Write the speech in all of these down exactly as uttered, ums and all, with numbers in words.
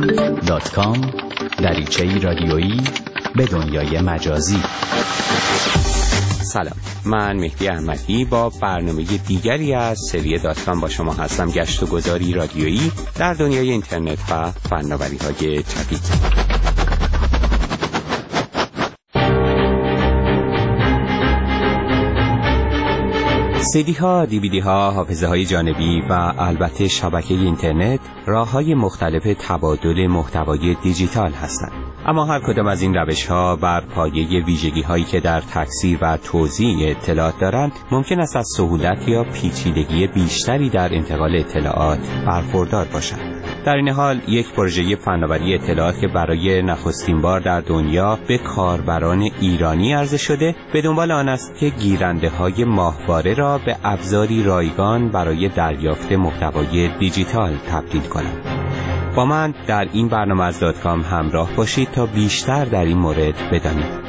دات کام دریچه‌ای رادیویی به دنیای مجازی. سلام، من مهدی احمدی با برنامه دیگری از سری دات کام با شما هستم. گشت و گذاری رادیویی در دنیای اینترنت و فناوری‌های جدید. سی دی ها، دی وی دی ها، حافظه های جانبی و البته شبکه اینترنت راه های مختلف تبادل محتوای دیجیتال هستند. اما هر کدام از این روش ها بر پایه ویژگی هایی که در تکثیر و توزیع اطلاعات دارند ممکن است از سهولت یا پیچیدگی بیشتری در انتقال اطلاعات برخوردار باشند. در این حال یک پروژه فناوری اطلاعات که برای نخستین بار در دنیا به کاربران ایرانی عرضه شده به دنبال آن است که گیرنده های ماهواره را به ابزاری رایگان برای دریافت محتوای دیجیتال تبدیل کنند. با من در این برنامه از دات کام همراه باشید تا بیشتر در این مورد بدانید.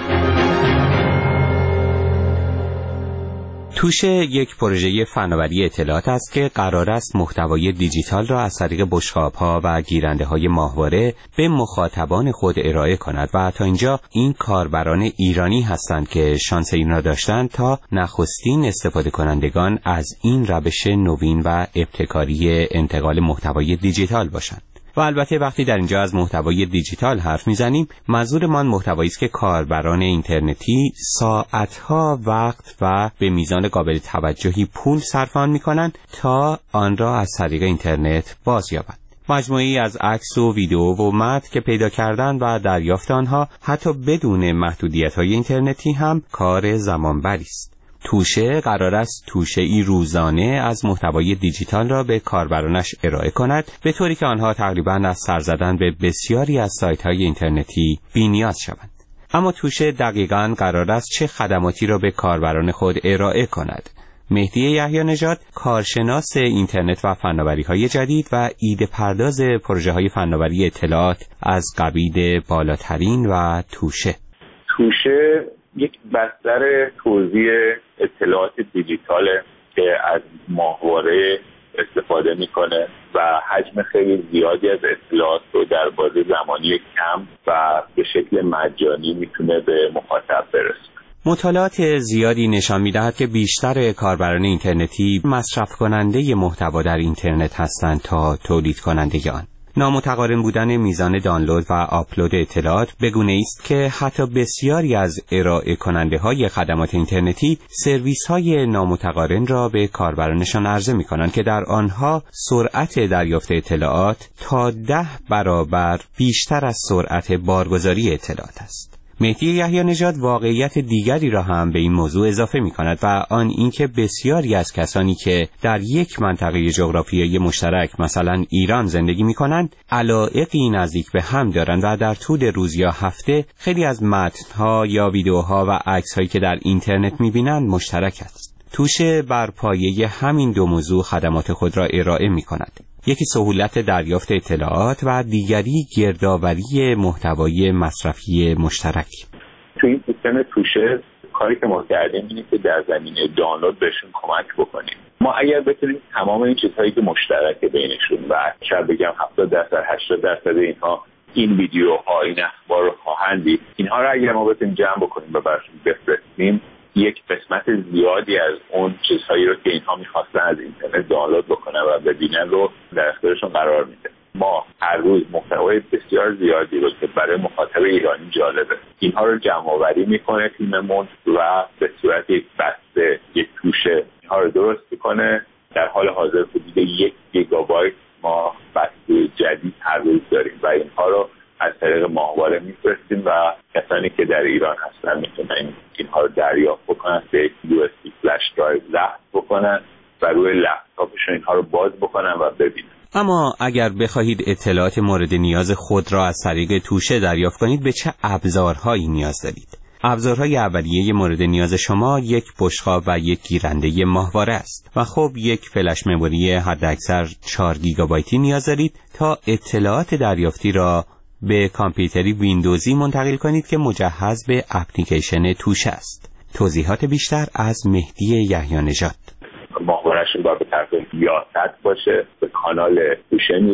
توشه یک پروژه فناوری اطلاعات است که قرار است محتوای دیجیتال را از طریق بشقاب‌ها و گیرنده‌های ماهواره به مخاطبان خود ارائه کند و تا اینجا این کاربران ایرانی هستند که شانس این را داشتند تا نخستین استفاده کنندگان از این روش نوین و ابتکاری انتقال محتوای دیجیتال باشند. و البته وقتی در اینجا از محتوای دیجیتال حرف میزنیم منظورمان محتوایی است که کاربران اینترنتی ساعتها وقت و به میزان قابل توجهی پول صرف آن میکنند تا آن را از طریق اینترنت بازیابند. مجموعی از عکس و ویدیو و متن که پیدا کردن و دریافت آنها حتی بدون محدودیت‌های اینترنتی هم کار زمانبری است. توشه قرار است توشه‌ای روزانه از محتوای دیجیتال را به کاربرانش ارائه کند به طوری که آنها تقریباً از سر زدن به بسیاری از سایت‌های اینترنتی بی‌نیاز شوند. اما توشه دقیقاً قرار است چه خدماتی را به کاربران خود ارائه کند؟ مهدی یحیی نژاد، کارشناس اینترنت و فناوری‌های جدید و ایده پرداز پروژه‌های فناوری اطلاعات از قبیل بالاترین و توشه. توشه یک بستر توزیع اطلاعات دیجیتال که از ماهواره استفاده میکنه و حجم خیلی زیادی از اطلاعات رو در بازه زمانی کم و به شکل مجانی میتونه به مخاطب برسونه. مطالعات زیادی نشان می‌دهد که بیشتر کاربران اینترنتی مصرف کننده محتوا در اینترنت هستند تا تولید کننده آن. نامتقارن بودن میزان دانلود و آپلود اطلاعات بگونه است که حتی بسیاری از ارائه کننده های خدمات اینترنتی سرویس های نامتقارن را به کاربرانشان عرضه می کنند که در آنها سرعت دریافت اطلاعات تا ده برابر بیشتر از سرعت بارگذاری اطلاعات است. مهدی یحیی نژاد واقعیت دیگری را هم به این موضوع اضافه می کند و آن اینکه بسیاری از کسانی که در یک منطقه جغرافیایی مشترک مثلا ایران زندگی می کنند علایقی نزدیک به هم دارند و در طول روز یا هفته خیلی از متن‌ها یا ویدیوها و عکس‌هایی که در اینترنت می بینند مشترک است. توشه بر پایه همین دو موضوع خدمات خود را ارائه می کند. یکی سهولت دریافت اطلاعات و دیگری گردآوری محتوای مصرفی مشترک. تو این سیستم توشه کاری که ما کردیم اینه که در زمینه دانلود بهشون کمک بکنیم. ما اگر بتونیم تمام این چیزهایی که مشترکه بینشون و شاید بگم هفتاد درصد هشتاد درصد اینها این ویدیوها این اخبار رو خواهند دید، اینها رو اگر ما بتونیم جمع بکنیم و براشون بفرستیم یک قسمت زیادی از اون چیزهایی رو که اینها می‌خواستن از اینترنت دانلود بکنن و ببینن رو در اختیارشون قرار میده. ما هر روز محتوای بسیار زیادی رو که برای مخاطب ایرانی جالبه اینها رو جمع آوری میکنه تیممون و به صورت یک بسته یک توشه اینها رو درست میکنه. در حال حاضر حدود یک گیگابایت ما بسته جدید هر روز داریم و اینها رو از طریق ماهواره میفرستیم و کسانی که در ایران هستن میتونن اینها رو دریافت بکنن، به یو اس بی فلش درایو ضبط بکنن و روی لپتاپشون اینها رو باز بکنن و ببینن. اما اگر بخواهید اطلاعات مورد نیاز خود را از طریق توشه دریافت کنید به چه ابزارهایی نیاز دارید؟ ابزارهای اولیه مورد نیاز شما یک بشقاب و یک گیرنده ماهواره است و خب یک فلش مموری حداکثر چهار گیگابایتی نیاز دارید تا اطلاعات دریافتی را به کامپیوتری ویندوزی منتقل کنید که مجهز به اپلیکیشن توشه است. توضیحات بیشتر از مهدی یحیی نژاد. ماهواره‌شون باید به طرف یاست باشه، به کانال توشه میرن،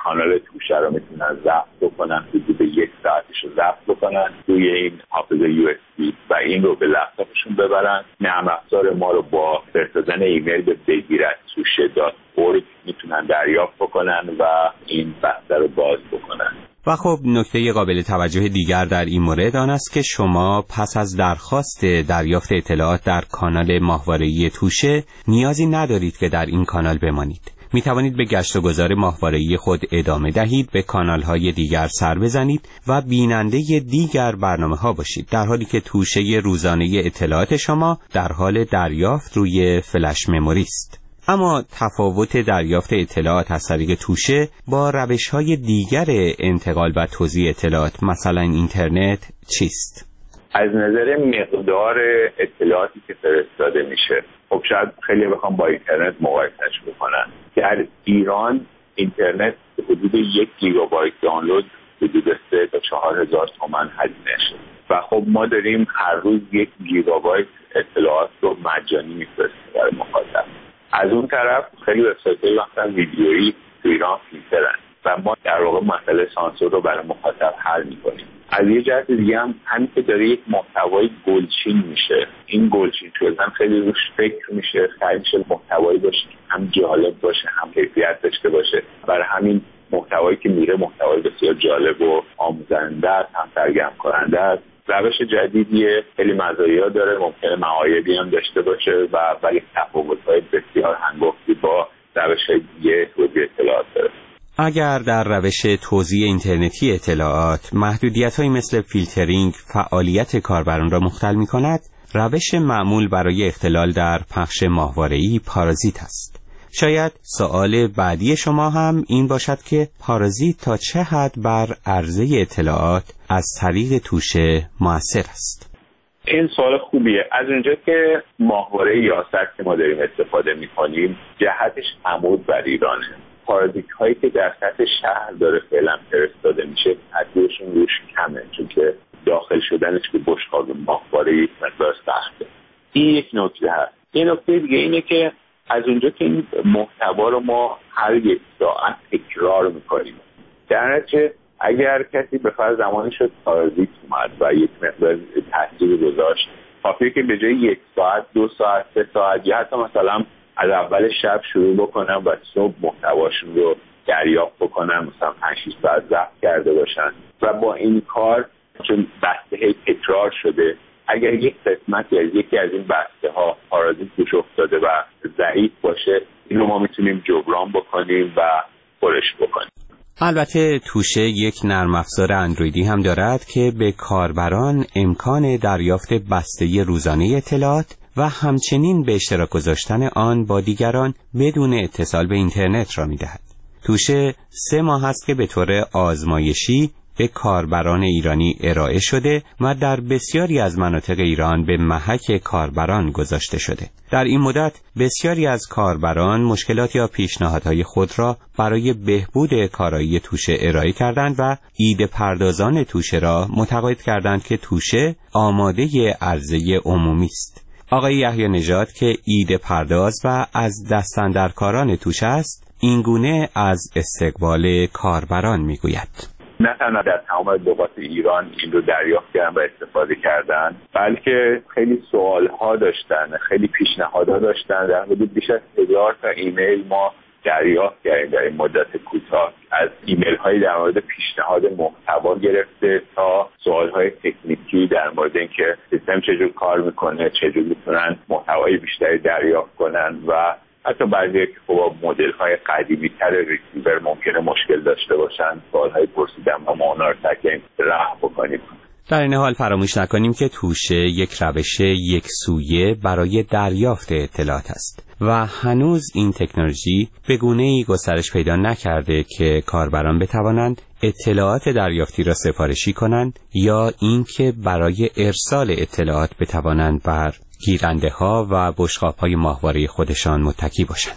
کانال توشه رو میتونن ضبط بکنن، حدود یک ساعتش رو ضبط بکنن روی این حافظه یو اس بی و این رو به لپتاپشون ببرن. نرم افزار ما رو با فرستادن ایمیل به بگیر ات توشه دات اورگ میتونن دریافت بکنن و این بسته رو باز بکنن. و خب نکته قابل توجه دیگر در این مورد آن است که شما پس از درخواست دریافت اطلاعات در کانال ماهواره‌ای توشه نیازی ندارید که در این کانال بمانید. می توانید به گشت و گذار ماهواره‌ای خود ادامه دهید، به کانال‌های دیگر سر بزنید و بیننده دیگر برنامه‌ها باشید، در حالی که توشه روزانه اطلاعات شما در حال دریافت روی فلش مموری است. اما تفاوت دریافت اطلاعات از طریق توشه با روش‌های دیگر انتقال و توزیع اطلاعات مثلا اینترنت چیست؟ از نظر مقدار اطلاعاتی که فرستاده میشه، خب شاید خیلی بخوام با اینترنت مقایسهش بکنن. در ایران اینترنت حدود یک گیگابایت دانلود حدود سه تا چهار هزار تومان هزینه شده و خب ما داریم هر روز یک گیگابایت اطلاعات رو مجانی میفرستیم برای مخاطب. از اون طرف خیلی وبسایت‌های مثلا ویدیویی تو ایران فیلترن و ما در واقع مسئله سانسور رو برای مخاطب حل می‌کنیم. از یه جهت دیگه هم همین که داره یک محتوای گلچین میشه، این گلچین شدن خیلی روش فکر میشه، خیلی میشه محتوایی باشه هم جالب باشه هم کیفیت داشته باشه. برای همین محتوایی که میره محتوای بسیار جالب و آموزنده است، هم سرگرم کننده است. روش جدیدیه، خیلی مزایا داره، ممکنه معایبی هم داشته باشه و ولی تفاوت‌های بسیار هنگفتی با روش‌های دیگه توزیع اطلاعات داره. اگر در روش توزیع اینترنتی اطلاعات محدودیت‌هایی مثل فیلترینگ فعالیت کاربران را مختل می‌کند، روش معمول برای اختلال در پخش ماهواره‌ای پارازیت است. شاید سوال بعدی شما هم این باشد که پارازیت تا چه حد بر عرضه اطلاعات از طریق توشه مؤثر است؟ این سوال خوبیه. از اونجا که ماهواره یاست که ما داریم استفاده می‌کنیم جهتش عمود بر ایرانه. پارازیت هایی که در سطح شهر داره فعلا فرستاده میشه تاثیرشون روش کمه، چون که داخل شدنش به بشقاب ماهواره یک مقدار سخته. این یک نکته هست. یه نکته دیگه اینه که از اونجا که این محتوا رو ما هر یک ساعت تکرار میکنیم، در نتیجه اگر کسی به فرض زمانی شد پارازیت اومد و یک مقدار تاثیر گذاشت، کافیه که به جای یک ساعت دو ساعت سه ساعت یا حتی مثلا از اول شب شروع بکنن و صبح محتواشون رو دریافت بکنن، مثلا پنج شش ساعت ضبط کرده باشن و با این کار چون بسته تکرار شده اگر یک قسمتی از یکی از این بسته ها پارازیت روش افتاده و ضعیف باشه، این رو ما میتونیم جبران بکنیم و پرش بکنیم. البته توشه یک نرم افزار اندرویدی هم دارد که به کاربران امکان دریافت بسته روزانه اطلاعات و همچنین به اشتراک گذاشتن آن با دیگران بدون اتصال به اینترنت را می‌دهد. توشه سه ماه است که به طور آزمایشی به کاربران ایرانی ارائه شده و در بسیاری از مناطق ایران به محک کاربران گذاشته شده. در این مدت بسیاری از کاربران مشکلات یا پیشنهادهای خود را برای بهبود کارایی توشه ارائه کردند و ایده پردازان توشه را متقاعد کردند که توشه آماده عرضه عمومی است. آقای یحیی نژاد که ایده پرداز و از دستاندرکاران توشه است، اینگونه از استقبال کاربران میگوید. نه تنها در تمام لغات ایران این رو دریافت کردن و استفاده کردن، بلکه خیلی سوالها داشتن، خیلی پیشنهادها داشتن. در حدود بیش از هزار تا ایمیل ما دریافت کردیم در این مدت کوتاه، از ایمیل هایی در مورد پیشنهاد محتوا گرفته تا سوال های تکنیکی در مورد اینکه سیستم چجور کار میکنه، چجور میتونن محتوای بیشتری دریافت کنن و حتی بعضی که خب مدل های قدیمی تر ریسیور ممکنه مشکل داشته باشن، سوال های پرسیدن و ما اونا رو سعی رفع بکنیم. در این حال فراموش نکنیم که توشه یک روش یک سویه برای دریافت اطلاعات است و هنوز این تکنولوژی به گونه‌ای گسترش پیدا نکرده که کاربران بتوانند اطلاعات دریافتی را سفارشی کنند یا اینکه برای ارسال اطلاعات بتوانند بر گیرنده ها و بشقاب های ماهواره خودشان متکی باشند.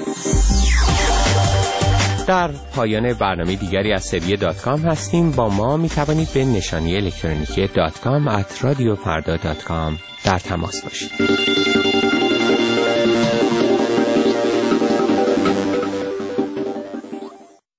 در پایان برنامه دیگری از سری دات کام هستیم. با ما می توانید به نشانی الکترونیکی دات کام ات رادیو فردا دات کام در تماس باشید.